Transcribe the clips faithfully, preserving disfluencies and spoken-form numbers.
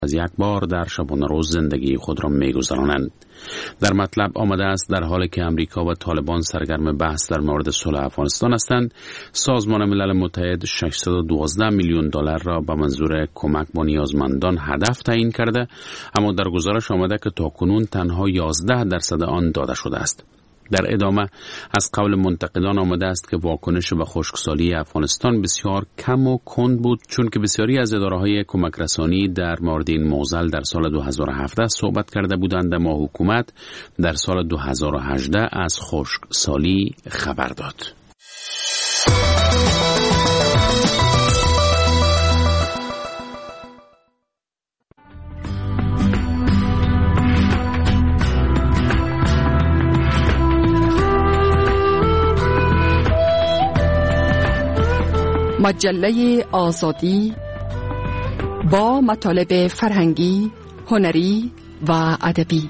از یک بار در شبانه روز زندگی خود را می‌گذرانند. در مطلب آمده است در حالی که امریکا و طالبان سرگرم بحث در مورد صلح افغانستان هستند، سازمان ملل متحد ششصد و دوازده میلیون دلار را به منظور کمک به نیازمندان هدف تعیین کرده، اما در گزارش آمده که تاکنون تنها یازده درصد آن داده شده است. در ادامه از قول منتقدان آمده است که واکنش به خشکسالی افغانستان بسیار کم و کند بود، چون که بسیاری از اداره‌های کمک رسانی در مورد این معضل در سال دو هزار و هفده صحبت کرده بودند، اما حکومت در سال دو هزار و هجده از خشکسالی خبر داد. مجله آزادی با مطالب فرهنگی، هنری و ادبی.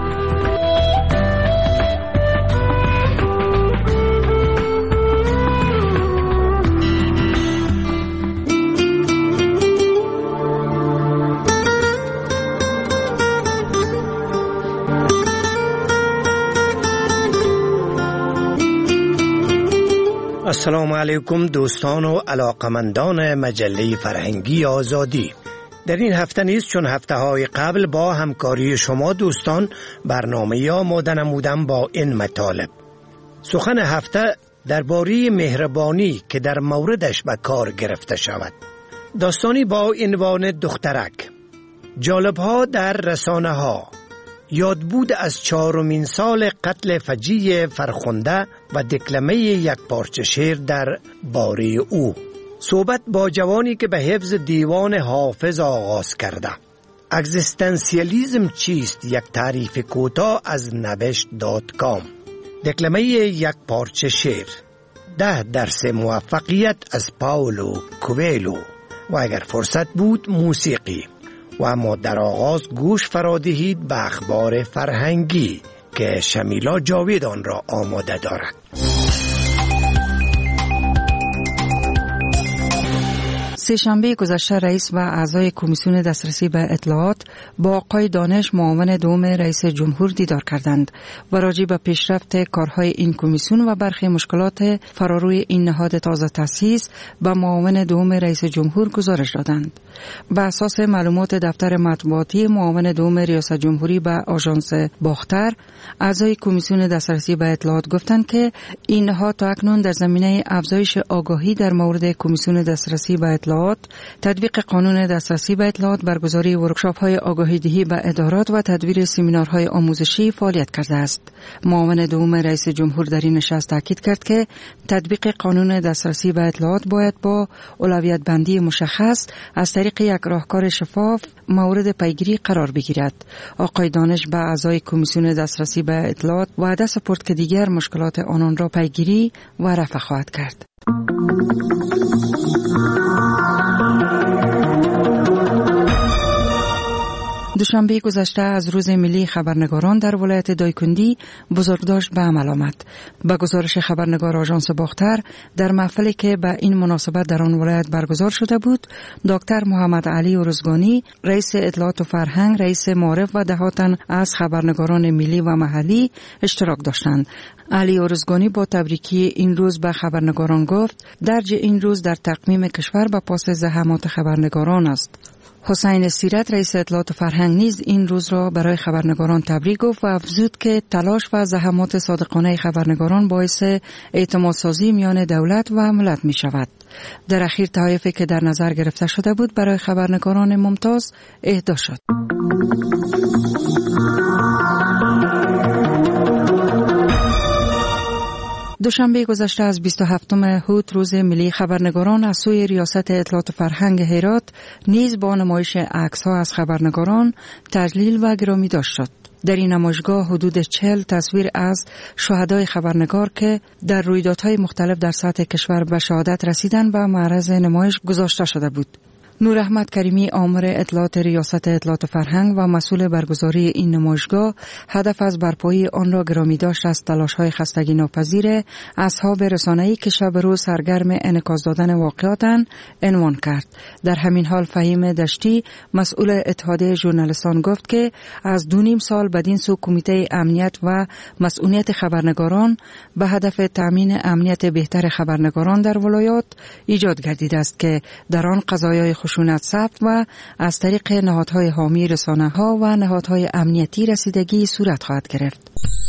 السلام علیکم دوستان و علاقمندان مجله فرهنگی آزادی. در این هفته نیز چون هفته های قبل با همکاری شما دوستان برنامه آماده نمودم با این مطالب. سخن هفته درباره مهربانی که در موردش به کار گرفته شود. داستانی با عنوان دخترک. جالبها در رسانه ها. یادبود از چهارمین سال قتل فجیع فرخنده و دکلمه یک پارچه شعر در باره او. صحبت با جوانی که به حفظ دیوان حافظ آغاز کرده. اگزیستانسیالیسم چیست؟ یک تعریف کوتاه از نوشت دات کام. دکلمه یک پارچه شعر. ده درس موفقیت از پاولو کویلو و اگر فرصت بود موسیقی. و اما در آغاز گوش فرادهید به اخبار فرهنگی که شمیلا جاوید آن را آماده دارد. سه‌شنبه گذشته رئیس و اعضای کمیسیون دسترسی به اطلاعات با آقای دانش معاون دوم رئیس جمهور دیدار کردند و راجع به پیشرفت کارهای این کمیسیون و برخی مشکلات فراروی این نهاد تازه تأسیس به معاون دوم رئیس جمهور گزارش دادند. بر اساس معلومات دفتر مطبوعاتی معاون دوم ریاست جمهوری به آژانس باختر، اعضای کمیسیون دسترسی به اطلاعات گفتند که این نهاد تا اکنون در زمینه افزایش آگاهی در مورد کمیسیون دسترسی به اطلاعات، تطبیق قانون دسترسی به اطلاعات، برگزاری ورکشاپ‌های آگاهی دهی به ادارات و تدویر سمینارهای آموزشی فعالیت کرده است. معاون دوم رئیس جمهور در این نشست تاکید کرد که تطبیق قانون دسترسی به اطلاعات باید با اولویت بندی مشخص از طریق یک راهکار شفاف مورد پیگیری قرار بگیرد. آقای دانش به اعضای کمیسیون دسترسی به اطلاعات وعده سپرد که دیگر مشکلات آنان را پیگیری و رفع خواهد کرد. دوشنبه گذشته از روز ملی خبرنگاران در ولایت دایکندی بزرگداشت به عمل آمد. به گزارش خبرنگار آژانس باختر، در محفلی که به این مناسبت در آن ولایت برگزار شده بود، دکتر محمد علی ارزگانی، رئیس اطلاعات و فرهنگ، رئیس معارف و دهاتن از خبرنگاران ملی و محلی اشتراک داشتند. علی ارزگانی با تبریکی این روز به خبرنگاران گفت درج این روز در تقویم کشور به پاس زحمات خبرنگاران است. حسین سیرت، رئیس اطلاعات و فرهنگ، نیز این روز را برای خبرنگاران تبریک گفت و افزود که تلاش و زحمات صادقانه خبرنگاران باعث اعتمادسازی میان دولت و ملت می شود. در اخیر تحایفی که در نظر گرفته شده بود برای خبرنگاران ممتاز اهدا شد. دوشنبه گذشته از بیست و هفتم هوت روز ملی خبرنگاران از سوی ریاست اطلاعات و فرهنگ هرات نیز با نمایش عکس‌ها از خبرنگاران تجلیل و گرامی داشت شد. در این نمایشگاه حدود چهل تصویر از شهدای خبرنگار که در رویدادهای مختلف در سطح کشور به شهادت رسیدند و معرض نمایش گذاشته شده بود. نور احمد کریمی آمر اطلاعات ریاست اطلاعات فرهنگ و مسئول برگزاری این نمایشگاه هدف از برپایی آن را گرامی داشت از تلاش‌های خستگی ناپذیر اصحاب رسانه‌ای که شب روز سرگرم انعکاس دادن واقعاتند عنوان کرد. در همین حال فهیم دشتی مسئول اتحادیه ژورنالیستان گفت که از دو نیم سال بدین سو کمیته امنیت و مسئولیت خبرنگاران به هدف تامین امنیت بهتر خبرنگاران در ولایات ایجاد گردیده است که در آن قضایای خشونت ثبت و از طریق نهادهای حامی رسانه‌ها و نهادهای امنیتی رسیدگی صورت خواهد گرفت.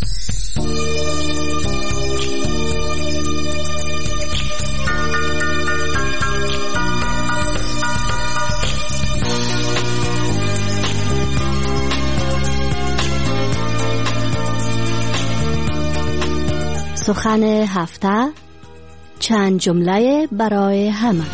سخن هفته، چند جمله برای همه.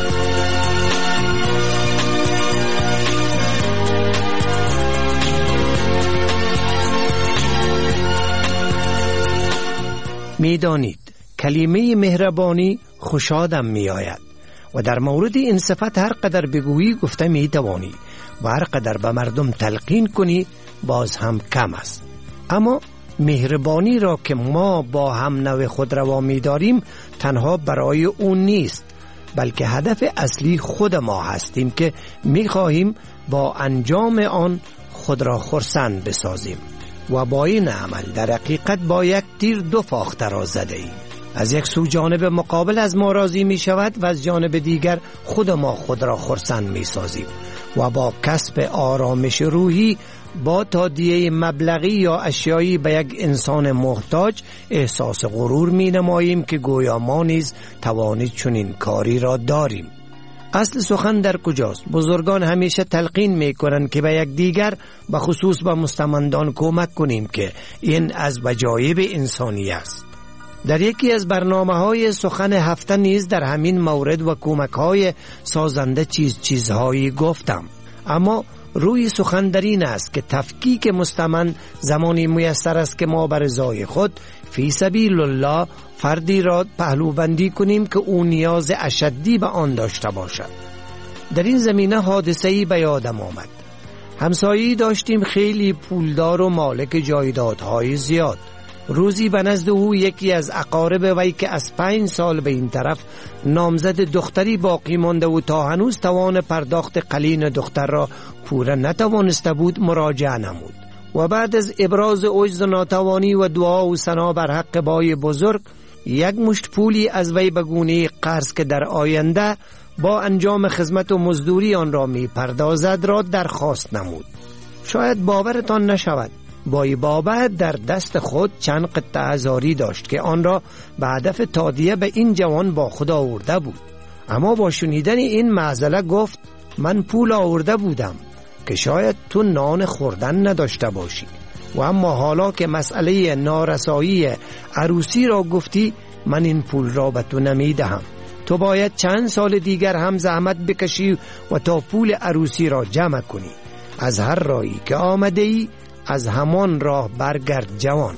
می دانید کلمه مهربانی خوشادم می آید و در مورد این صفت هر قدر بگویی گفته می توانی و هر قدر به مردم تلقین کنی باز هم کم است. اما مهربانی را که ما با هم نوع خود روا می داریم تنها برای اون نیست، بلکه هدف اصلی خود ما هستیم که می خواهیم با انجام آن خود را خرسند بسازیم و با این عمل در حقیقت با یک تیر دو فاخته را زده ایم. از یک سو جانب مقابل از ما راضی می شود و از جانب دیگر خود ما خود را خرسند می سازیم و با کسب آرامش روحی با تادیه مبلغی یا اشیایی به یک انسان محتاج احساس غرور می نماییم که گویا ما نیز توانید چنین کاری را داریم. اصل سخن در کجاست؟ بزرگان همیشه تلقین می کنند که به یک دیگر به خصوص به مستمندان کمک کنیم که این از وجایب انسانی است. در یکی از برنامه‌های سخن هفته نیز در همین مورد و کمک‌های سازنده چیز چیزهایی گفتم، اما روی سخن در این است که تفکیک مستمند زمانی میسر است که ما بر رضای خود فی سبیل الله فردی را پهلوبندی کنیم که او نیاز اشدی به آن داشته باشد. در این زمینه حادثه‌ای به یادم آمد. همسایه‌ای داشتیم خیلی پولدار و مالک جایدادهای زیاد. روزی به نزد او یکی از اقارب وی که از پنج سال به این طرف نامزد دختری باقی مانده و تا هنوز توان پرداخت قلین دختر را پوره نتوانسته بود مراجعه نمود و بعد از ابراز عجز و ناتوانی و دعا و ثنا بر حق بای بزرگ یک مشت پولی از وی به گونه قرض که در آینده با انجام خدمت و مزدوری آن را می پردازد را درخواست نمود. شاید باورتان نشود، بای بابا در دست خود چند قطعه هزاری داشت که آن را به هدف تادیه به این جوان با خود آورده بود. اما با شنیدن این معضله گفت من پول آورده بودم که شاید تو نان خوردن نداشته باشی و اما حالا که مسئله نارسایی عروسی را گفتی من این پول را به تو نمی دهم. تو باید چند سال دیگر هم زحمت بکشی و تا پول عروسی را جمع کنی. از هر راهی که آمده ای از همان راه برگرد جوان.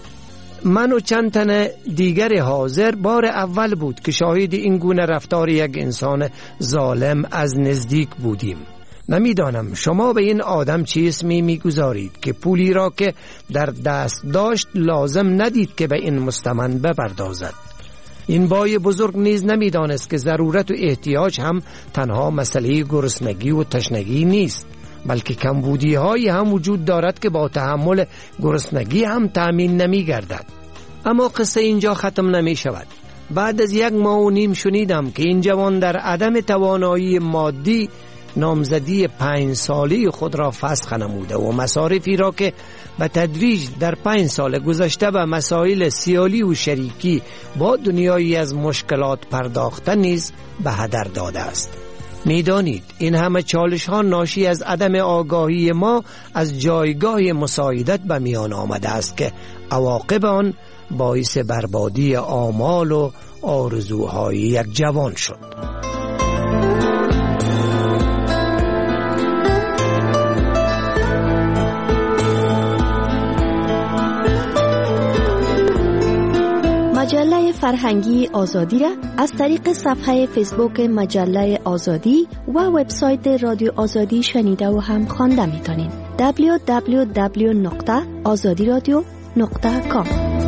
من و چند تن دیگر حاضر بار اول بود که شاهد این گونه رفتار یک انسان ظالم از نزدیک بودیم. نمیدانم شما به این آدم چه اسمی میگذارید که پولی را که در دست داشت لازم ندید که به این مستمند بپردازد. این بای بزرگ نیز نمیدانست که ضرورت و احتیاج هم تنها مسئله گرسنگی و تشنگی نیست، بلکه کمبودی هایی هم وجود دارد که با تحمل گرسنگی هم تأمین نمی گردد. اما قصه اینجا ختم نمی شود. بعد از یک ماه و نیم شنیدم که این جوان در عدم توانایی مادی نامزدی پنج ساله خود را فسخ نموده و مصارفی را که به تدریج در پنج سال گذشته به مسائل سیالی و شریکی با دنیایی از مشکلات پرداخته نیز به هدر داده است. میدانید این همه چالش ها ناشی از عدم آگاهی ما از جایگاه مساعدت به میان آمده است که عواقب آن باعث بربادی آمال و آرزوهای یک جوان شد. مجله فرهنگی آزادی را از طریق صفحه فیسبوک مجله آزادی و وبسایت رادیو آزادی شنیده و هم خوانده میتونین. دبلیو دبلیو دبلیو نقطه آزادی رادیو نقطه کام.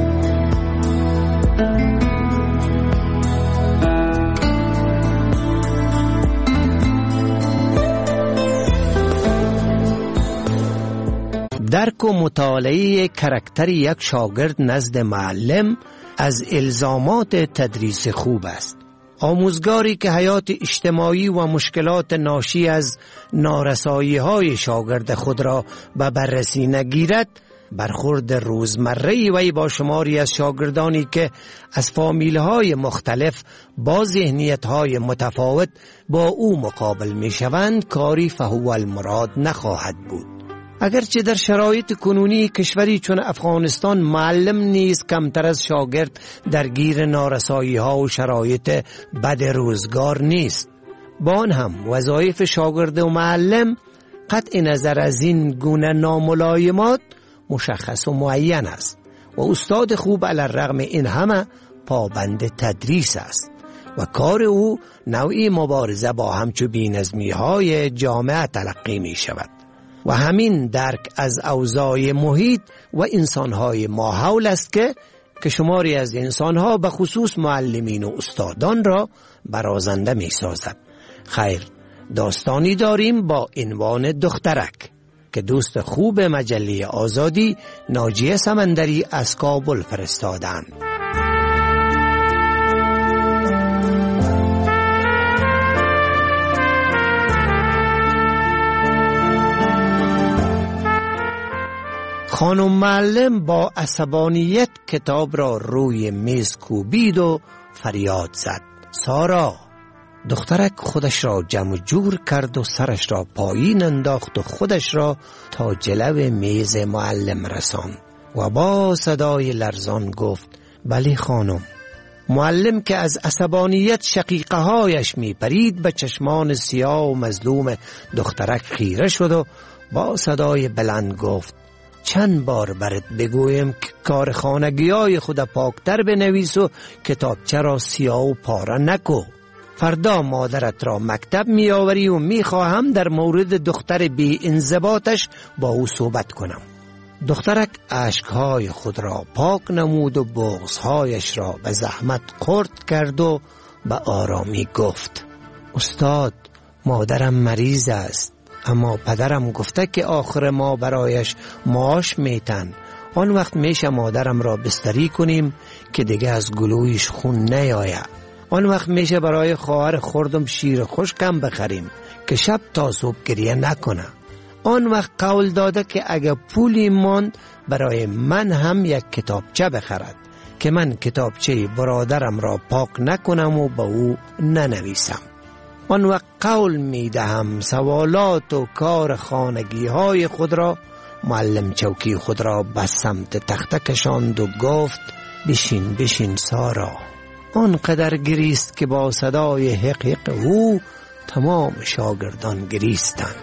درک و مطالعه کاراکتر یک شاگرد نزد معلم از الزامات تدریس خوب است. آموزگاری که حیات اجتماعی و مشکلات ناشی از نارسایی‌های شاگرد خود را به بررسی نگیرد، برخورد روزمره وی با شماری از شاگردانی که از فامیل‌های مختلف با ذهنیت‌های متفاوت با او مقابل می‌شوند کاری فهو المراد نخواهد بود. اگرچه در شرایط کنونی کشوری چون افغانستان معلم نیز کمتر از شاگرد درگیر نارسایی‌ها و شرایط بد روزگار نیست، با آن هم وظایف شاگرد و معلم قطع نظر از این گونه ناملایمات مشخص و معین است و استاد خوب علی الرغم این همه پابند تدریس است و کار او نوعی مبارزه با همچو بی‌نظمی‌های جامعه تلقی می شود و همین درک از اوضاع محیط و انسان‌های ماحول است که که شماری از انسان‌ها به خصوص معلمین و استادان را برازنده می‌سازد. خیر، داستانی داریم با عنوان دخترک که دوست خوب مجله آزادی ناجیه سمندری از کابل فرستادند. خانم معلم با عصبانیت کتاب را روی میز کوبید و فریاد زد: سارا! دخترک خودش را جمع جور کرد و سرش را پایین انداخت و خودش را تا جلو میز معلم رساند و با صدای لرزان گفت: بله خانم. معلم که از عصبانیت شقیقه هایش می پرید به چشمان سیاه و مظلوم دخترک خیره شد و با صدای بلند گفت: چند بار برات بگویم که کار خانگی‌های خود پاکتر بنویس و کتابچه را سیاه و پاره نکو. فردا مادرت را مکتب می آوری و می خواهم در مورد دختر بی انضباطش با او صحبت کنم. دخترک اشکهای خود را پاک نمود و بغض‌هایش را به زحمت خرد کرد و به آرامی گفت: استاد، مادرم مریض است، اما پدرم گفته که آخر ما برایش معاش میتن. آن وقت میشه مادرم را بستری کنیم که دیگه از گلویش خون نیاید. آن وقت میشه برای خواهر خردم شیر خشکم بخریم که شب تا صبح گریه نکنه. آن وقت قول داده که اگه پولی ماند برای من هم یک کتابچه بخرد که من کتابچه برادرم را پاک نکنم و به او ننویسم. آن وقت قول می دهم سوالات و کار خانگی های خود را. معلم چوکی خود را به سمت تخته کشاند و گفت: بشین بشین سارا. آنقدر گریست که با صدای حق حق او تمام شاگردان گریستند.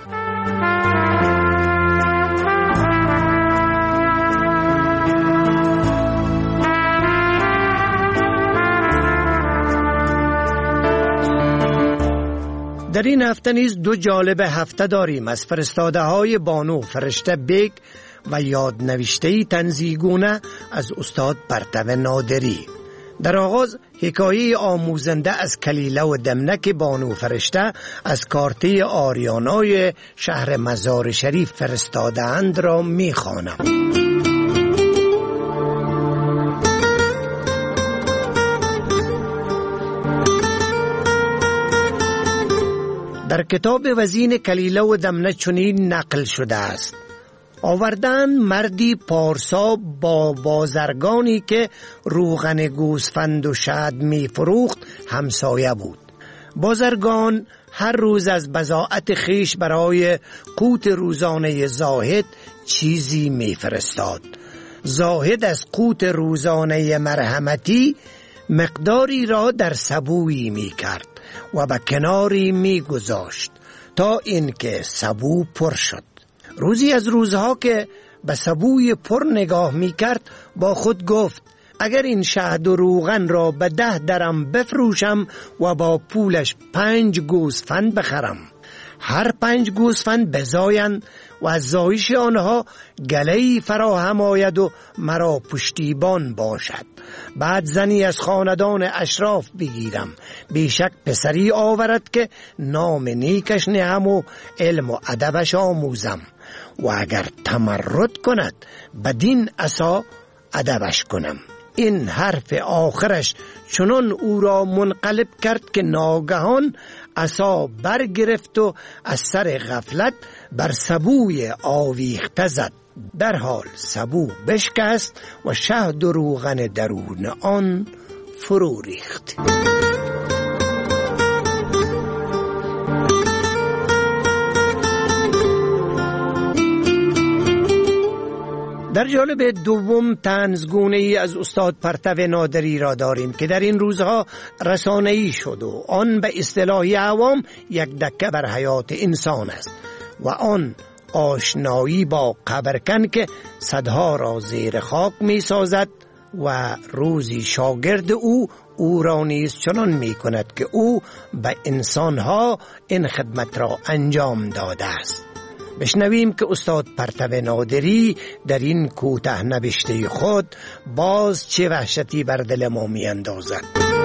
در این هفته نیز دو جالب هفته داریم از فرستاده های بانو فرشته بیگ و یادنوشته تنزیگونه از استاد پرتو نادری. در آغاز حکایه آموزنده از کلیله و دمنک بانو فرشته از کارته آریانای شهر مزار شریف فرستاده اند را می خوانم. در کتاب وزین کلیله و دمنه چنین نقل شده است: آوردن مردی پارسا با بازرگانی که روغن گوسفند و شهد می فروخت همسایه بود. بازرگان هر روز از بضاعت خیش برای قوت روزانه زاهد چیزی می فرستاد. زاهد از قوت روزانه مرحمتی مقداری را در سبویی می کرد و به کناری می گذاشت تا اینکه سبو پر شد. روزی از روزها که به سبوی پر نگاه می کرد با خود گفت: اگر این شهد و روغن را به ده درم بفروشم و با پولش پنج گوسفند بخرم، هر پنج گوسفند بزایند و از زایش آنها گله‌ای فراهم آید و مرا پشتیبان باشد. بعد زنی از خاندان اشراف بگیرم، بیشک پسری آورد که نام نیکش نهم و علم و ادبش آموزم، و اگر تمرد کند بدین عصا ادبش کنم. این حرف آخرش چنان او را منقلب کرد که ناگهان عصا برگرفت و از سر غفلت بر سبوی آویخته زد. در حال سبو بشکست و شهد و روغن درون آن فرو ریخت. در جالب دوم طنزگونه ای از استاد پرتو نادری را داریم که در این روزها رسانه‌ای شد و آن به اصطلاح عوام یک دکه بر حیات انسان است و آن آشنایی با قبرکن که صدها را زیر خاک می سازد و روزی شاگرد او او را نیز چنان می کند که او به انسانها این خدمت را انجام داده است. بشنویم که استاد پرتو نادری در این کوتاه نبشته خود باز چه وحشتی بر دل ما می اندازد.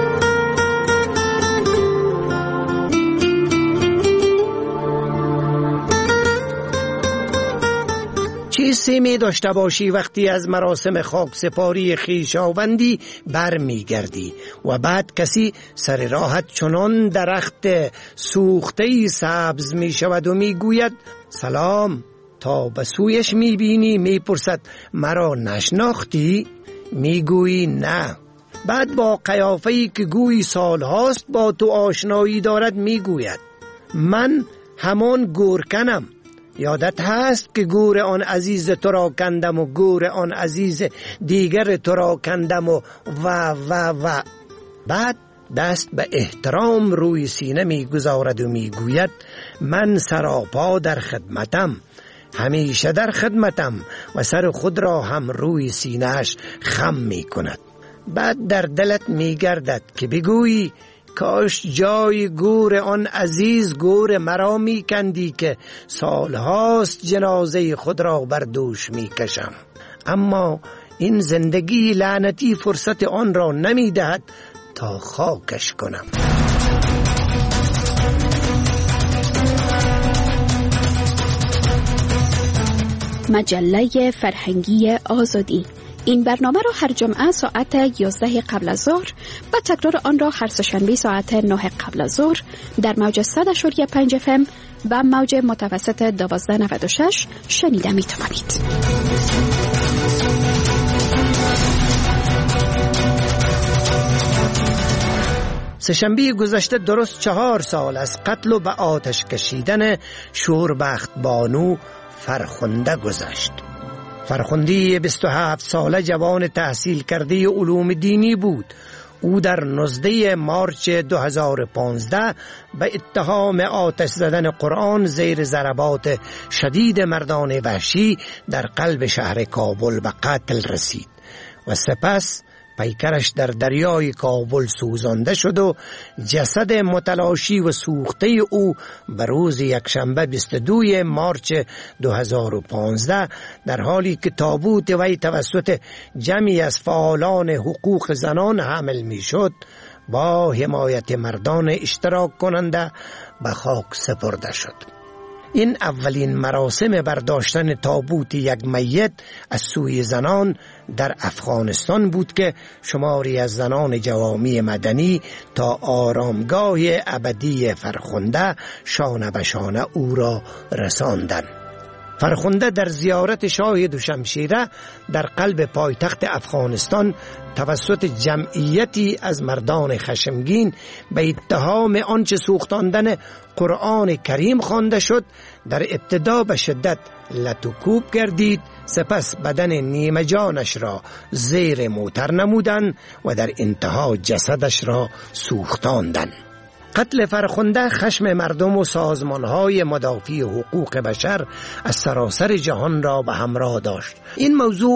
چه حسی می داشته باشی وقتی از مراسم خاک سپاری خویشاوندی بر می گردی و بعد کسی سر راحت چنان درخت سوخته سبز می شود و می گوید سلام، تا به سویش می بینی می پرسد مرا نشناختی؟ می گویی نه. بعد با قیافه‌ای که گویی سال هاست با تو آشنایی دارد می گوید من همان گورکنم، یادت هست که گور آن عزیز تو را کندم و گور آن عزیز دیگر تو را کندم و و و و بعد دست به احترام روی سینه می گذارد و می گوید من سراپا در خدمتم، همیشه در خدمتم، و سر خود را هم روی سینهش خم می کند. بعد در دلت می گردد که بگویی کاش جای گور آن عزیز گور مرا می کندی که سالهاست جنازه خود را بر دوش می کشم. اما این زندگی لعنتی فرصت آن را نمی دهد تا خاکش کنم. مجله فرهنگی آزادی. این برنامه را هر جمعه ساعت یازده قبل از ظهر و تکرار آن را هر سه‌شنبه ساعت نه قبل از ظهر در موج صد و پنج اف ام و موج متوسط دوازده نود و شش شنیده می توانید. سه‌شنبه گذشته درست چهار سال از قتل و به آتش کشیدن شوربخت بانو فرخنده گذشت. فرخنده بیست و هفت ساله جوان تحصیل کرده علوم دینی بود. او در نوزده مارچ دو هزار و پانزده به اتهام آتش زدن قرآن زیر ضربات شدید مردان وحشی در قلب شهر کابل به قتل رسید و سپس پیکرش در دریای کابل سوزانده شد و جسد متلاشی و سوخته او به روز یکشنبه بیست و دو مارچ دو هزار و پانزده در حالی که تابوت وی توسط جمعی از فعالان حقوق زنان حمل می شد با حمایت مردان اشتراک کننده به خاک سپرده شد. این اولین مراسم برداشتن تابوت یک میت از سوی زنان در افغانستان بود که شماری از زنان جوامع مدنی تا آرامگاه ابدی فرخنده شانه به شانه او را رساندند. فرخنده در زیارت شاه دوشمشیره در قلب پایتخت افغانستان توسط جمعیتی از مردان خشمگین به اتهام آنچه سوختاندن قرآن کریم خوانده شد در ابتدا به شدت لطوکوب گردید، سپس بدن نیمه جانش را زیر موتر نمودند و در انتها جسدش را سوختاندند. قتل فرخنده خشم مردم و سازمانهای مدافع حقوق بشر از سراسر جهان را به همراه داشت. این موضوع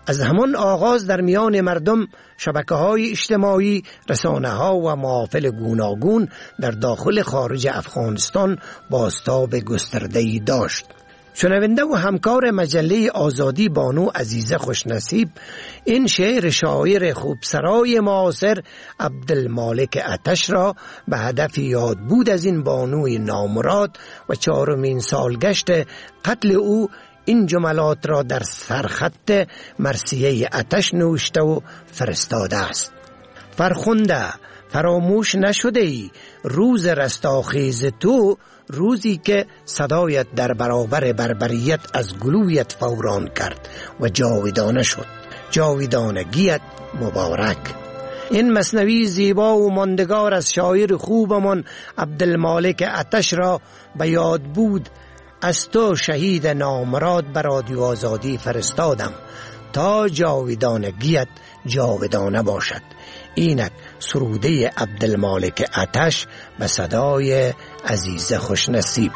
از همان آغاز در میان مردم شبکه‌های اجتماعی، رسانه‌ها و محافل گوناگون در داخل خارج افغانستان بازتاب گسترده‌ای داشت. شنونده و همکار مجله آزادی بانو عزیزه خوشنصیب این شعر شاعر خوبسرای معاصر عبدالمالک آتش را به هدف یاد بود از این بانوی نامراد و چهارمین سالگشت قتل او این جملات را در سرخط مرثیه آتش نوشته و فرستاده است. فرخنده فراموش نشده ای روز رستاخیز تو، روزی که صدایت در برابر بربریت از گلویت فوران کرد و جاودانه شد. جاودانگیت مبارک. این مثنوی زیبا و ماندگار از شاعر خوبمان عبدالمالک آتش را به یاد بود از تو شهید نامراد به رادیو آزادی فرستادم تا جاودانگیت جاودانه باشد. اینک سروده عبدالمالک آتش به صدای عزیز خوشنصیب.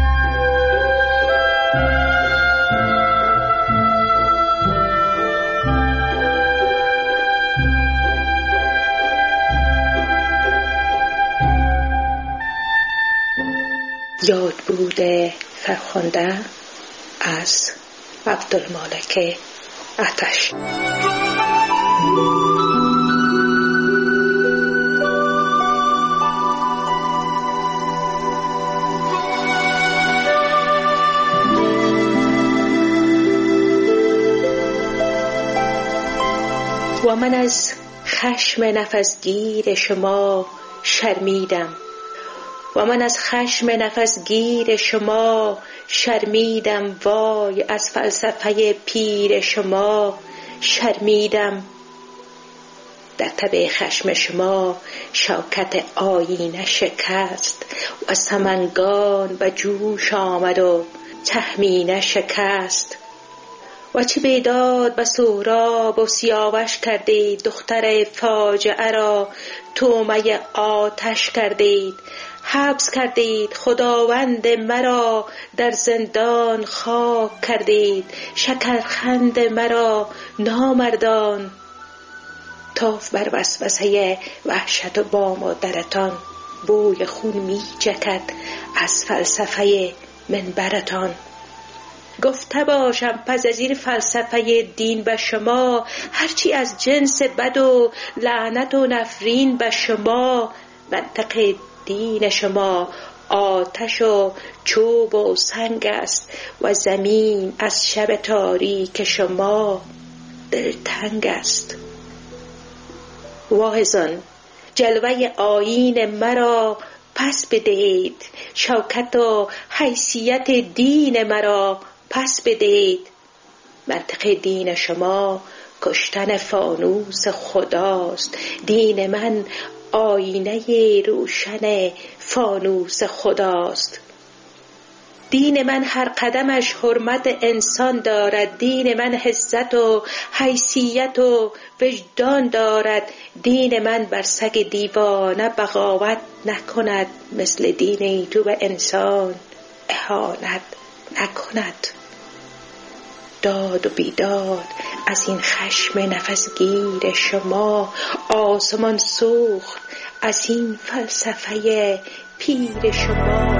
یاد بوده فرخنده از عبدالمالک آتش. و من از خشم نفسگیر شما شرمیدم، و من از خشم نفسگیر شما شرمیدم، وای از فلسفه پیر شما شرمیدم. در تب خشم شما شوکت آیینه شکست و سمنگان به جوش آمد و تهمینه شکست. و چه بیداد به سهراب و سیاوش کردید، دختر فاجعه را تومه آتش کردید. حبس کردید خداوند مرا، در زندان خاک کردید. شکرخند مرا نامردان، تاف بر وسوسه وحشت و با مادرتان. بوی خون می چکد از فلسفه منبرتان. گفته باشم پس از این فلسفه دین به شما، هرچی از جنس بد و لعنت و نفرین به شما. منطق دین شما آتش و چوب و سنگ است و زمین از شب تاریک شما دلتنگ است. واعظان جلوه آیین مرا پس بدهید، شوکت و حیثیت دین مرا پس بدهید. منطق دین شما کشتن فانوس خداست، دین من آینه روشن فانوس خداست. دین من هر قدمش حرمت انسان دارد، دین من عزت و حیثیت و وجدان دارد. دین من بر سگ دیوانه بغاوت نکند، مثل دین تو به انسان اهانت نکند. داد و بیداد از این خشم نفسگیر شما، آسمان سوخت از این فلسفه پیر شما.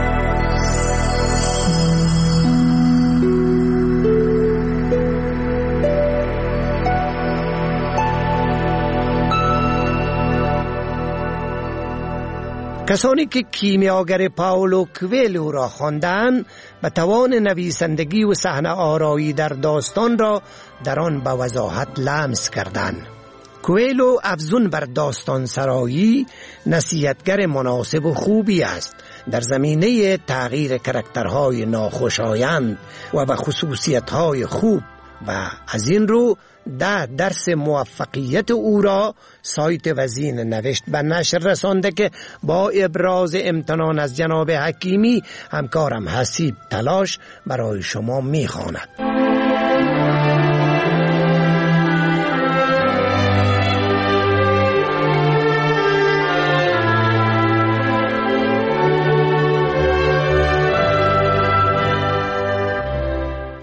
کسانی که کیمیاگر پائولو کوئلو را خواندند به توان نویسندگی و صحنه آرایی در داستان را در آن به وضاحت لمس کردند. کوئلو افزون بر داستان سرایی نصیحتگر مناسب و خوبی است در زمینه تغییر کاراکترهای ناخوشایند و به خصوصیتهای خوب، و از این رو ده درس موفقیت او را سایت وزین نوشت به نشر رسانده که با ابراز امتنان از جناب حکیمی همکارم حسیب تلاش برای شما میخواند.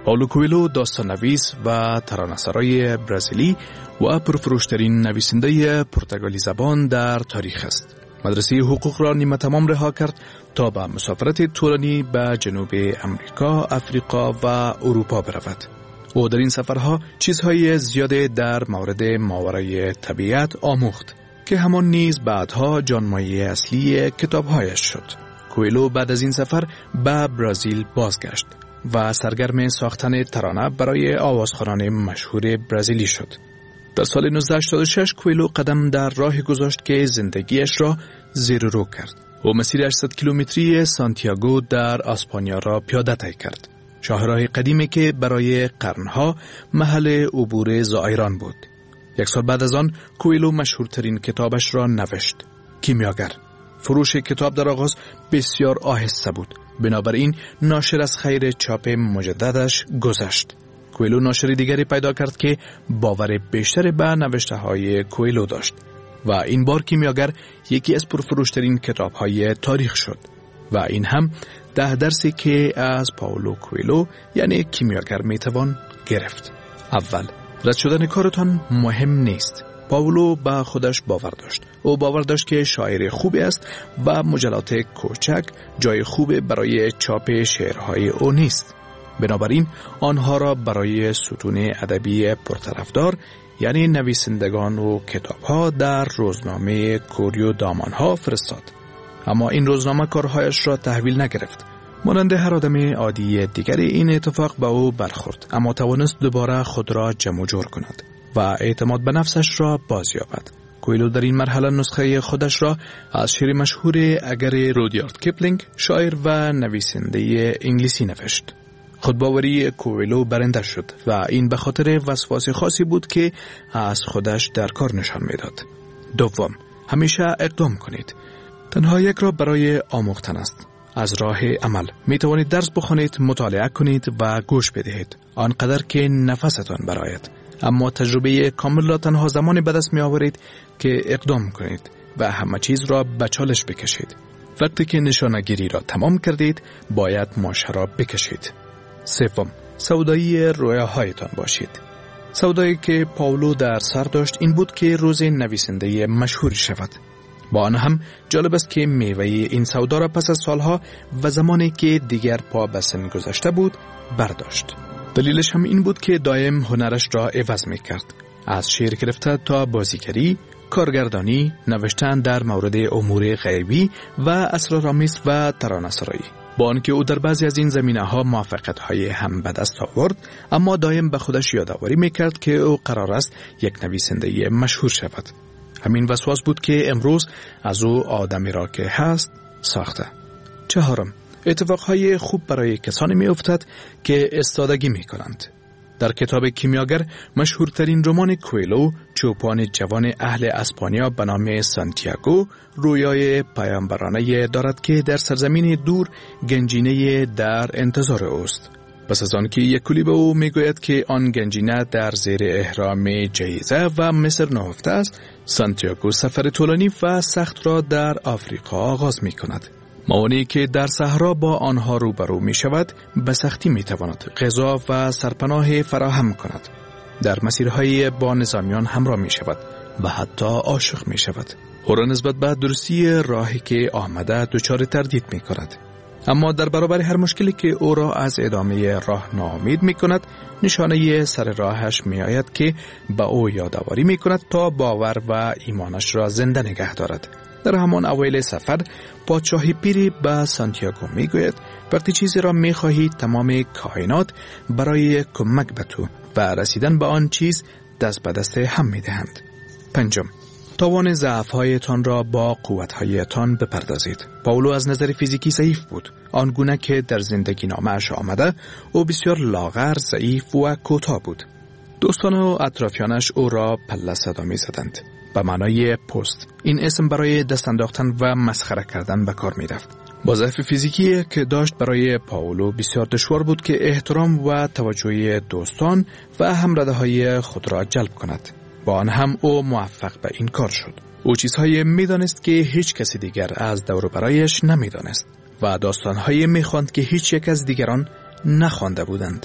پائولو کوئلو داستان‌نویس و ترانه‌سرای برزیلی و پرفروشترین نویسنده پرتغالی زبان در تاریخ است. مدرسه حقوق را نیمه تمام رها کرد تا به مسافرت طولانی به جنوب امریکا، افریقا و اروپا برود. او در این سفرها چیزهای زیاده در مورد ماورای طبیعت آموخت که همان نیز بعدها جانمایه اصلی کتابهایش شد. کوئلو بعد از این سفر به برزیل بازگشت و سرگرم ساختن ترانه برای آوازخوانان مشهور برزیلی شد. در سال نوزده هشتاد و شش کوئلو قدم در راه گذاشت که زندگیش را زیر و رو کرد. او مسیر هشتصد کیلومتری سانتیاگو در اسپانیا را پیاده طی کرد. شاهراه قدیمی که برای قرنها محل عبور زائران بود. یک سال بعد از آن کوئلو مشهورترین کتابش را نوشت، کیمیاگر. فروش کتاب در آغاز بسیار آهسته بود، بنابراین ناشر از خیر چاپ مجددش گذشت. کوئلو ناشری دیگری پیدا کرد که باور بیشتر به نوشته های کوئلو داشت و این بار کیمیاگر یکی از پرفروشترین کتاب های تاریخ شد و این هم ده درسی که از پائولو کوئلو یعنی کیمیاگر میتوان گرفت. اول، رد شدن کارتان مهم نیست. پائولو با خودش باور داشت. او باور داشت که شاعر خوبی است و مجلات کوچک جای خوب برای چاپ شعرهای او نیست. بنابراین آنها را برای ستون ادبی پرطرفدار یعنی نویسندگان و کتابها در روزنامه کوریو دامانها فرستاد. اما این روزنامه کارهایش را تحویل نگرفت. مانند هر آدم عادی دیگری این اتفاق به او برخورد، اما توانست دوباره خود را جمع جور کند و اعتماد به نفسش را بازیابد. کوئلو در این مرحله نسخه خودش را از شعر مشهور اگر رودیارد کیپلینگ، شاعر و نویسنده انگلیسی نوشت. خودباوری کوئلو برنده شد و این به خاطر وسواس خاصی بود که از خودش در کار نشان میداد. دوم، همیشه اقدام کنید. تنها یک راه برای آموختن است. از راه عمل می توانید درس بخوانید، مطالعه کنید و گوش بدهید آنقدر که نفستان برآید، اما تجربه کامل را تنها زمانی به دست می آورید که اقدام کنید و همه چیز را به چالش بکشید. وقتی که نشانه‌گیری را تمام کردید باید ماشه را بکشید. سوم، سودایی رویاهایتان باشید. سودایی که پائولو در سر داشت این بود که روز نویسنده مشهور شود. با آن هم جالب است که میوه این سودا را پس از سالها و زمانی که دیگر پا به سن گذشته بود برداشت. دلیلش هم این بود که دائم هنرش را عوض می کرد. از شعر گرفته تا بازیگری، کارگردانی، نوشتن در مورد امور غیبی و اسرارآمیز و ترانه‌سرایی. با آنکه او در بعضی از این زمینه‌ها موفقیت‌های هم به دست آورد، اما دائم به خودش یادآوری می‌کرد که او قرار است یک نویسنده مشهور شود. همین وسواس بود که امروز از او آدمی را که هست ساخته. چهارم، اتفاقهای خوب برای کسانی می‌افتد که استادگی می‌کنند. در کتاب کیمیاگر، مشهورترین رمان کوئلو، چوپان جوان اهل اسپانیا به نام سانتیاگو، رویای پیامبرانه دارد که در سرزمین دور گنجینه در انتظار اوست. پس از آن که یک کلی به او میگوید که آن گنجینه در زیر احرام جیزه و مصر نهفته است، سانتیاگو سفر طولانی و سخت را در آفریقا آغاز می کند. موانعی که در صحرا با آنها روبرو می شود به سختی می تواند غذا و سرپناه فراهم کند. در مسیرهای با نظامیان همراه می شود و حتی عاشق می شود. او را نسبت به درستی راهی که آمده دچار تردید می کند. اما در برابر هر مشکلی که او را از ادامه راه ناامید می کند، نشانه سر راهش می آید که به او یادآوری می کند تا باور و ایمانش را زنده نگه دارد. در همان اوایل سفر پادشاه پیری به سانتیاگو می گوید وقتی چیزی را می خواهی تمام کائنات برای کمک به تو و رسیدن به آن چیز دست به دست هم می دهند. پنجم، توان ضعف‌هایتان را با قوت‌هایتان بپردازید. پائولو از نظر فیزیکی ضعیف بود. آنگونه که در زندگی نامه‌اش آمده، او بسیار لاغر، ضعیف و کوتاه بود. دوستان و اطرافیانش او را پله صدا می‌زدند. به معنای پست. این اسم برای دست انداختن و مسخره کردن به کار می‌رفت. با ضعف فیزیکی که داشت برای پائولو بسیار دشوار بود که احترام و توجه دوستان و همرده‌های خود را جلب کند. با آن هم او موفق به این کار شد. او چیزهایی می‌دانست که هیچ کسی دیگر از دور و برایش نمی‌دانست و داستان‌هایی می‌خواند که هیچ یک از دیگران نخوانده بودند.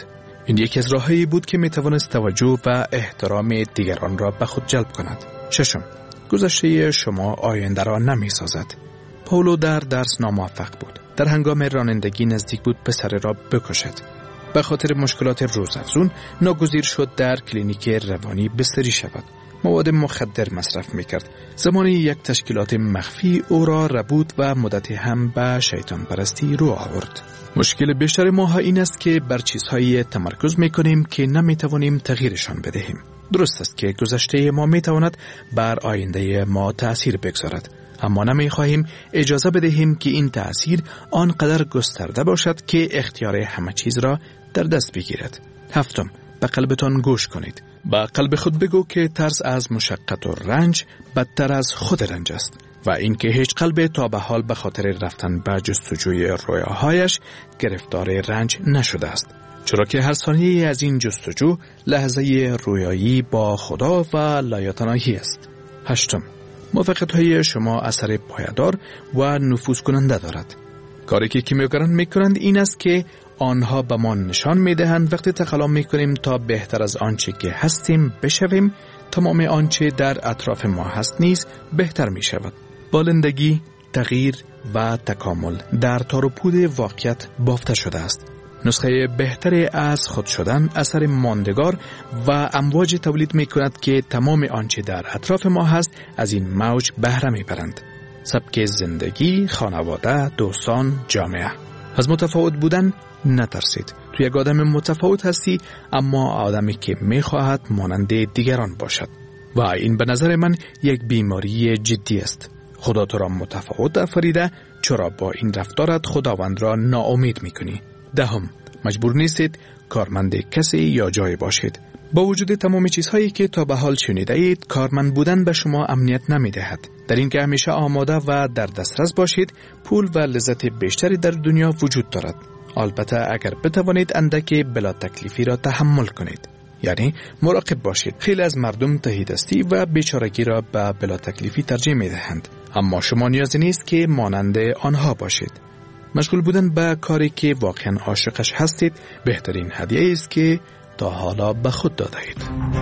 این یکی از راههایی بود که می توانست توجه و احترام دیگران را به خود جلب کند. ششم، گذشته شما آینده را نمی سازد. پاولو در درس ناموفق بود. در هنگام رانندگی نزدیک بود پسر را بکشد. به خاطر مشکلات روزافزون ناگزیر شد در کلینیک روانی بستری شود. مواد مخدر مصرف میکرد. زمانی یک تشکیلات مخفی او را ربود و مدتی هم به شیطان پرستی رو آورد. مشکل بیشتر ما این است که بر چیزهایی تمرکز میکنیم که نمیتوانیم تغییرشان بدهیم. درست است که گذشته ما میتواند بر آینده ما تأثیر بگذارد، اما نمیخواهیم اجازه بدهیم که این تأثیر آنقدر گسترده باشد که اختیار همه چیز را در دست بگیرد. هفتم، به قلبتان گوش کنید. با قلب خود بگو که ترس از مشقت و رنج بدتر از خود رنج است و اینکه هیچ قلب تا به حال به خاطر رفتن به جستجوی رویاهایش گرفتار رنج نشده است، چرا که هر ثانیه از این جستجو لحظه رویایی با خدا و لایتناهی است. هشتم، موفقیت‌های شما اثر پایدار و نفوذ کننده دارد. کاری که کیمیاگران میکنند این است که آنها به ما نشان میدهند وقتی تقلا میکنیم تا بهتر از آنچه که هستیم بشویم، تمام آنچه در اطراف ما هست نیز بهتر می شود. بالندگی، تغییر و تکامل در تار و پود واقعیت بافته شده است. نسخه بهتری از خود شدن اثر ماندگار و امواج تولید می کند که تمام آنچه در اطراف ما هست از این موج بهره می برند. سبک زندگی، خانواده، دوستان، جامعه. از متفاوت بودن نترسید. تو یک آدم متفاوت هستی، اما آدمی که می خواهد مانند دیگران باشد و این به نظر من یک بیماری جدی است. خدا تو را متفاوت آفریده، چرا با این رفتارت خداوند را ناامید می کنی؟ دهم، مجبور نیستید کارمند کسی یا جای باشید. با وجود تمام چیزهایی که تا به حال شنیده اید، کارمند بودن به شما امنیت نمی دهد. در این که همیشه آماده و در دسترس باشید، پول و لذت بیشتری در دنیا وجود دارد. البته اگر بتوانید اندک بلا تکلیفی را تحمل کنید. یعنی مراقب باشید. خیلی از مردم تهیدستی و بیچارگی را به بلا تکلیفی ترجیح می دهند. اما شما نیازی نیست که مانند آنها باشید. مشغول بودن به کاری که واقعا عاشقش هستید بهترین هدیه است که تا حالا به خود داده اید.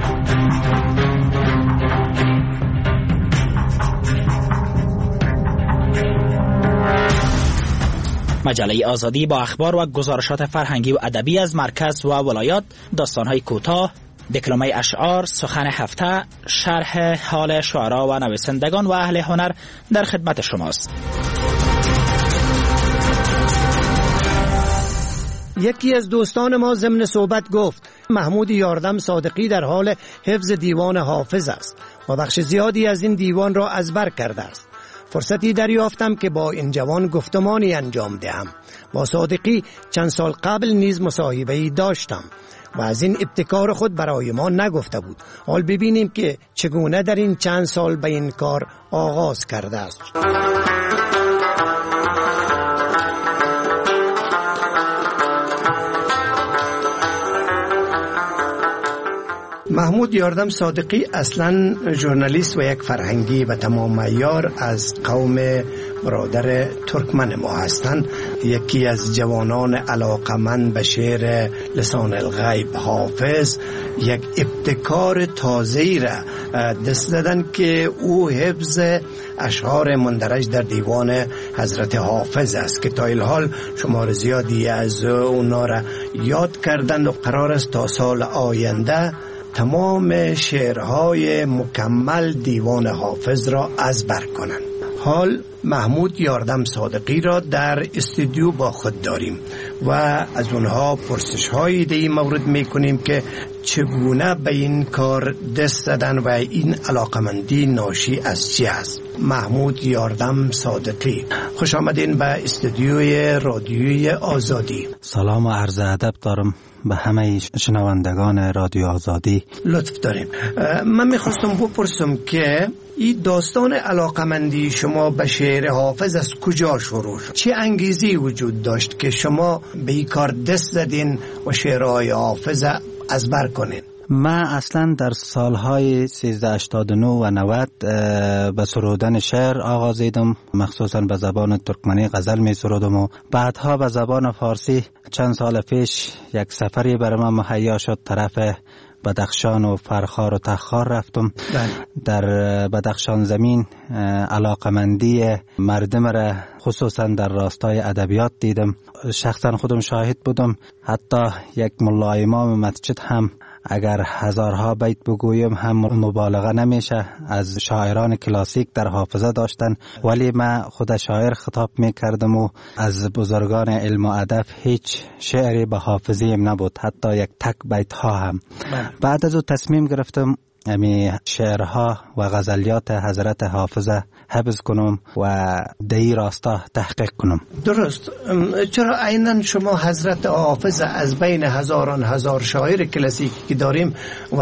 مجله آزادی با اخبار و گزارشات فرهنگی و ادبی از مرکز و ولایات، داستان‌های کوتاه، دکلمه اشعار، سخن هفته، شرح حال شعرا و نویسندگان و اهل هنر در خدمت شماست. یکی از دوستان ما ضمن صحبت گفت محمود یاردم صادقی در حال حفظ دیوان حافظ است و بخش زیادی از این دیوان را از بر کرده است. فرصتی دریافتم که با این جوان گفتمانی انجام دهم. با صادقی چند سال قبل نیز مصاحبه‌ای داشتم و از این ابتکار خود برای ما نگفته بود. حال ببینیم که چگونه در این چند سال به این کار آغاز کرده است. محمود یاردم صادقی اصلا ژورنالیست و یک فرهنگی و تمام عیار از قوم برادر ترکمن ما هستند. یکی از جوانان علاقمند به شعر لسان الغیب حافظ یک ابتکار تازه‌ای را دست دادن که او حفظ اشعار مندرج در دیوان حضرت حافظ است که تا الحال شمار زیادی از اونا را یاد کردند و قرار است تا سال آینده تمام شعرهای مکمل دیوان حافظ را از بر کنند. حال محمود یاردم صادقی را در استودیو با خود داریم و از اونها پرسش هایی در این مورد میکنیم که چگونه به این کار دست دادن و این علاقمندی ناشی از چی است. محمود یاردم صادقی، خوش آمدین به استودیوی رادیوی آزادی. سلام و عرض ادب دارم به همه شنوندگان رادیو آزادی. لطف داریم. من میخواستم بپرسم که این داستان علاقمندی شما به شعر حافظ از کجا شروع شد؟ چه انگیزی وجود داشت که شما به این کار دست دادین و شعرهای حافظ از بر کنین؟ من اصلا در سالهای سیزده هشتاد و نه و نود به سرودن شعر آغازیدم، مخصوصا به زبان ترکمنی غزل می سرودم و بعدها به زبان فارسی چند سال پیش یک سفری برای من مهیا شد، طرف بدخشان و فرخار و تخار رفتم. بله. در بدخشان زمین علاقمندی مردم را خصوصا در راستای ادبیات دیدم، شخصا خودم شاهد بودم. حتی یک ملا امام مسجد هم اگر هزارها بیت بگویم هم مبالغه نمیشه، از شاعران کلاسیک در حافظه داشتن، ولی من خود شاعر خطاب میکردم و از بزرگان علم و ادب هیچ شعری به حافظیم نبود، حتی یک تک بیت ها هم. بعد از او تصمیم گرفتم امی شعرها و غزلیات حضرت حافظه حفظ کنم و دهی راستا تحقیق کنم. درست. چرا عیناً شما حضرت حافظه از بین هزاران هزار شاعر کلاسیکی که داریم و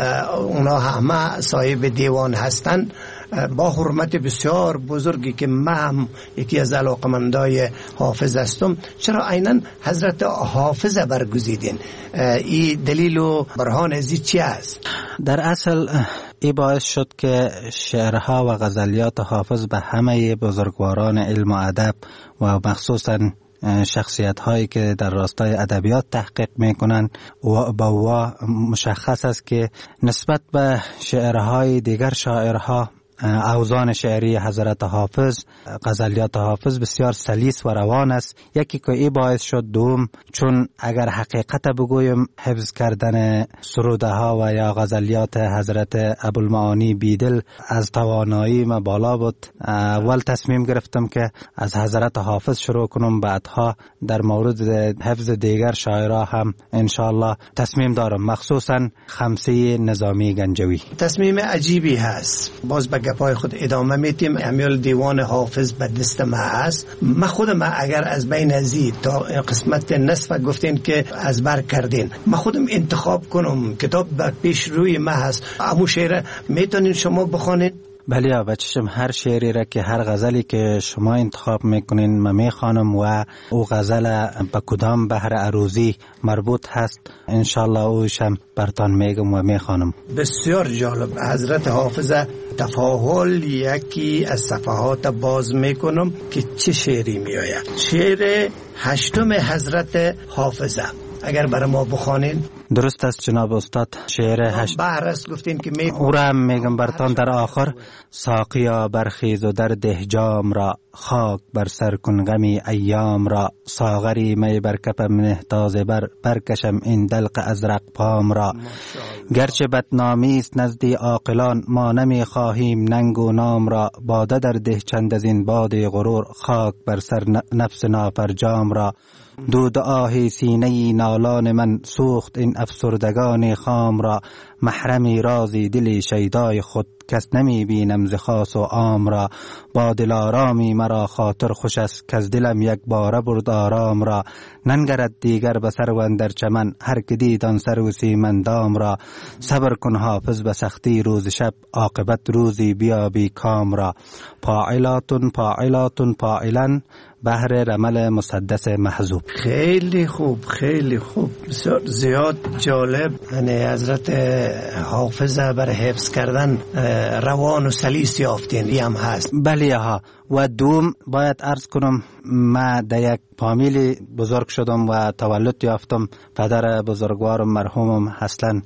اونا همه صاحب دیوان هستند، با حرمت بسیار بزرگی که من هم یکی از علاقمندای حافظ هستم، چرا عیناً حضرت حافظه برگزیدین؟ این دلیل و برهان ازی چی است؟ در اصل ای باعث شد که شعرها و غزلیات حافظ به همه بزرگواران علم و ادب و مخصوصاً شخصیت هایی که در راستای ادبیات تحقیق میکنن و با وا مشخص است که نسبت به شعرهای دیگر شاعرها اوزان شعری حضرت حافظ، غزلیات حافظ بسیار سلیس و روان است. یکی که ای باعث شد، دوم چون اگر حقیقت بگویم حفظ کردن سروده ها و یا غزلیات حضرت ابوالمعانی بیدل از توانایی ما بالا بود، اول تصمیم گرفتم که از حضرت حافظ شروع کنم، بعدها در مورد حفظ دیگر شاعرها هم انشاءالله تصمیم دارم، مخصوصا خمسه نظامی گنجوی. تصمیم عجیبی هست. باز به پای خود ادامه میتیم. امیال دیوان حافظ به دست ما هست. من خودم اگر از بین ازی تا قسمت نصف گفتین که از بر کردین، من خودم انتخاب کنم، کتاب پیش روی ما هست، امو شعر میتونین شما بخونین؟ بله آبا چشم، هر شعری را که هر غزلی که شما انتخاب میکنین من میخوانم و او غزل به کدام بحر عروضی مربوط هست انشالله اوشم برتان میگم و میخوانم. بسیار جالب. حضرت حافظه تفاعل یکی از صفحات باز میکنم که چه شعری میآید. شعر هشتم حضرت حافظه اگر برای ما بخوانین. درست است جناب استاد. شعر هشت بحر است گفتین که می او را میگم برتان در آخر. ساقیا برخیز و در ده جام را، خاک بر سر کن غمی ایام را، ساغری می بر کفم نه تازه بر برکشم این دلق ازرق پام را. گرچه بدنامی است نزدی عاقلان، ما نمی خواهیم ننگ و نام را، باده در ده چند از این باد غرور، خاک بر سر نفس نافرجام را. دود آه سینه نالان من سوخت این افسردگان خام را، محرمی رازی دلی شیدای خود کس نمی بینم ز خاص و عام را. با دل آرامی مرا خاطر خوش است که از دلم یک باره برد آرام را. ننگرد دیگر به سر و اندر چمن، هر که دید آن سر و سیمندام را. صبر کن حافظ به سختی روز شب، عاقبت روزی بیابی کام را. پاعلاتون پاعلاتون پاعلن، بحر رمل مسدس محذوب. خیلی خوب، خیلی خوب، بسیار زیاد جالب. یعنی حضرت حافظه بر حفظ کردن روان و سلیس یافتین، این هم هست. بله ها. و دوم باید عرض کنم ما در یک فامیلی بزرگ شدم و تولد یافتم. پدر بزرگوارم مرحومم اصلا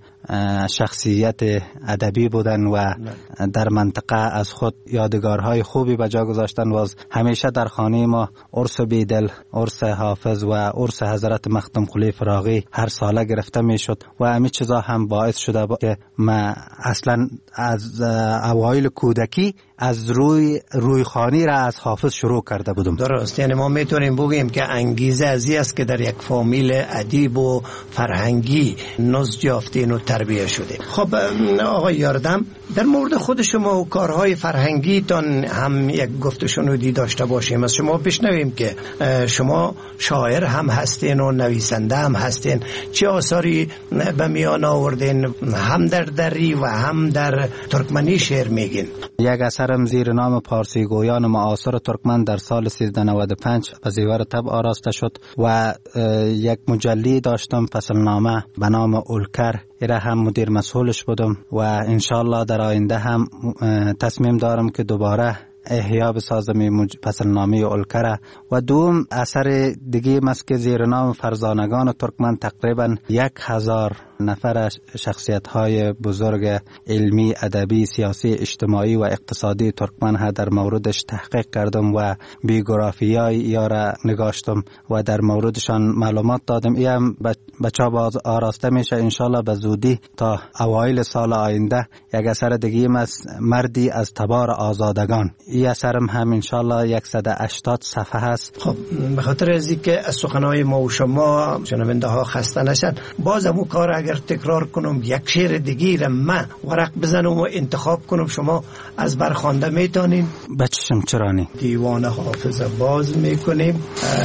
شخصیت ادبی بودن و در منطقه از خود یادگارهای خوبی به جا گذاشتن و همیشه در خانه ما عرس بیدل، عرس حافظ و عرس حضرت مختوم قلی فراغی هر ساله گرفته می شد و همین چیزا هم باعث شده که ما اصلا از اوایل کودکی از روی روی خانی را از حافظ شروع کرده بودم. درست. یعنی ما میتونیم بگیم که انگیزه ازی است که در یک فامیل ادیب و فرهنگی نضج یافتین و تربیت شدین. خب آقای یاردم، در مورد خود شما و کارهای فرهنگی تان هم یک گفت شنودی داشته باشیم. از شما بشنویم که شما شاعر هم هستین و نویسنده هم هستین. چه آثاری به میان آوردین؟ هم در دری و هم در ترکمنی شعر میگین. یک اثر اثرم زیر نام پارسی گویان معاصر ترکمن در سال سیزده نود و پنج به زیور طبع آراسته شد و یک مجلی داشتم فصلنامه به نام اولکر، ایره هم مدیر مسئولش بودم و انشالله در آینده هم تصمیم دارم که دوباره احیا بسازم مج... فصلنامه اولکره. و دوم اثر دیگه است که زیر نام فرزانگان ترکمن تقریبا یک هزار نفر شخصیت های بزرگ علمی، ادبی، سیاسی، اجتماعی و اقتصادی ترکمن ها در موردش تحقیق کردم و بیوگرافی های یا را نگاشتم و در موردشان معلومات دادم. این بچه باز آراسته میشه انشالله به زودی تا اوایل سال آینده. یک اثر دیگه است مردی از تبار آزادگان، این اثرم هم انشالله صد و هشتاد صفحه هست. خب به خاطر از اینکه از سخنهای ما و شما شنونده ها خسته نشن، باز همون کار اگر تکرار کنم یک شعر دیگه را من ورق بزنم و انتخاب کنم، شما از برخوانده میتونین؟ بچشم چرانی. دیوان حافظ باز میکنیم،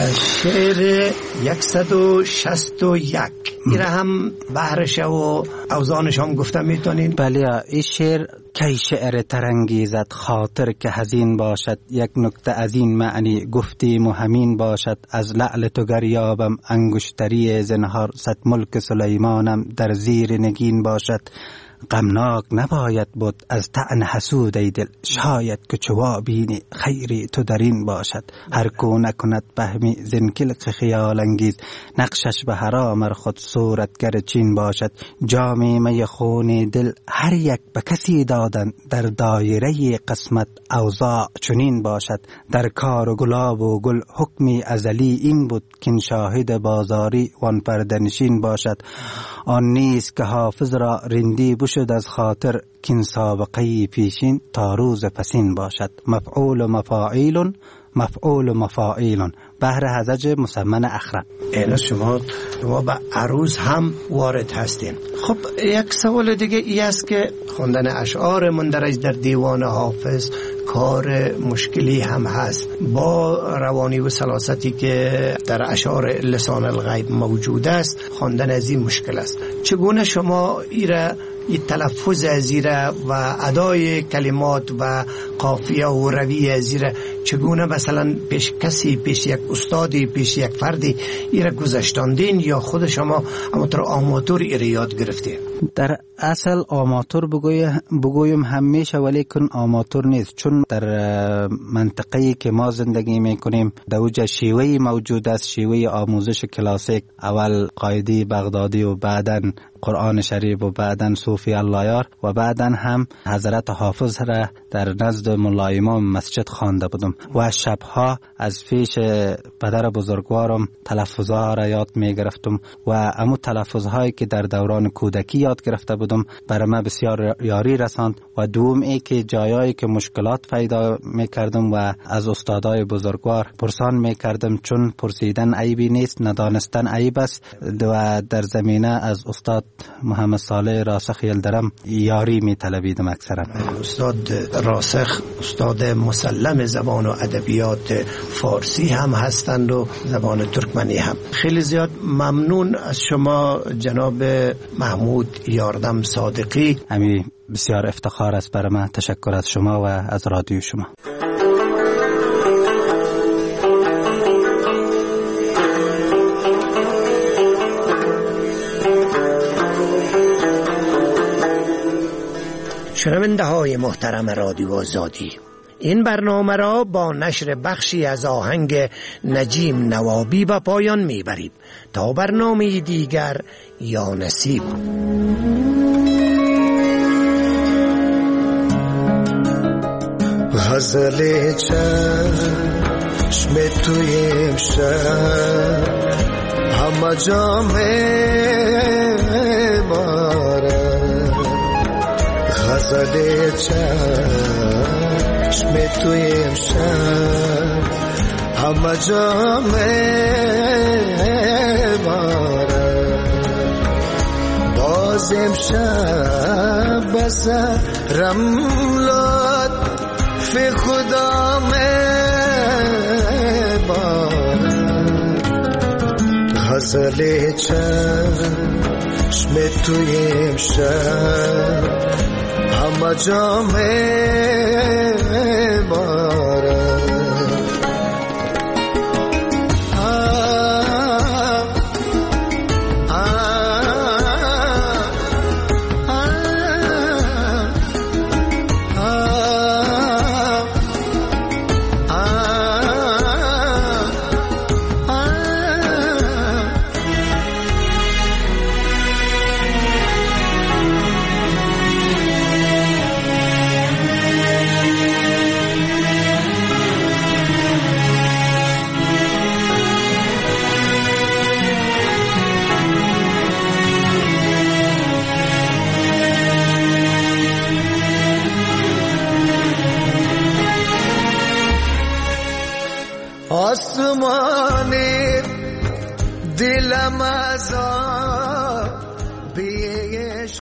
شعر صد و شصت و یک. این هم بحرش و اوزانش هم گفته میتونین؟ بله، این شعر کی شعر ترنگیزد خاطر که حزین باشد، یک نکته از این معنی گفتیم و همین باشد، از لعل تو گریابم انگشتری زنهار، صد ملک سلیمانم در زیر نگین باشد، غمناک نباید بود از طعن حسود ای دل، شاید که چوا بینی خیری تو در این باشد، هر کو نکند بهمی زنکلق خیال انگیز، نقشش به حرام خود صورتگر چین باشد، جامی می خون دل هر یک به کسی دادن، در دایره قسمت اوضاع چنین باشد، در کار و گلاب و گل حکمی ازلی این بود، کین شاهد بازاری وان پردنشین باشد، آن نیست که حافظ را رندی بشد از خاطر، کین سابقه پیشین تا روز پسین باشد، مفعول و مفاعیل مفعول و مفاعیل بهر هزج مسمن اخرم. این شما شما به عروض هم وارد هستین. خب یک سوال دیگه ای است که خوندن اشعار مندرج در دیوان حافظ کار مشکلی هم هست، با روانی و سلاستی که در اشعار لسان الغیب موجود است خواندن از این مشکل است. چگونه شما ایره این تلفظ ازیره و ادای کلمات و قافیه و روی ازیره چگونه مثلا پیش کسی، پیش یک استادی، پیش یک فردی ایره گذاشتاندین یا خود شما همونطور آماتور ایره یاد گرفتین؟ در اصل آماتور بگویم همیشه، ولی کن آماتور نیست، چون در منطقه‌ای که ما زندگی میکنیم دوجه شیوهی موجود است، شیوه آموزش کلاسیک، اول قایدی بغدادی و بعدن قرآن شریف و بعدن صوفی اللهیار و بعدن هم حضرت حافظ را در نزد ملا امام مسجد خوانده بودم و شبها از پیش پدر بزرگوارم تلفظها را یاد می گرفتم و امو تلفظهایی که در دوران کودکی یاد گرفته بودم برای من بسیار یاری رساند. و دوم ای که جایایی که مشکلات پیدا می کردم و از استادای بزرگوار پرسان می کردم، چون پرسیدن عیبی نیست، ندانستن عیب است و در زمینه از استاد محمد صالح راسخ یلدرم یاری می طلبیدم اکثرا. استاد راسخ استاد مسلم زبان و ادبیات فارسی هم هستند و زبان ترکمنی هم. خیلی زیاد ممنون از شما جناب محمود یاردم صادقی. همین بسیار افتخار است برای من. تشکر از شما و از رادیو شما. شنونده های محترم رادیو آزادی، این برنامه را با نشر بخشی از آهنگ نجیم نوابی به پایان میبریم. تا برنامه دیگر، یا نصیب. غزل چشم توی امشب همه جامعه ماره، غزل چشم توی امشب همه جامعه ماره، باز امشب بس رملات فی خدا میں بار، غزل چشم تو توی امشب همه جا میبارم. آسمانی دلم از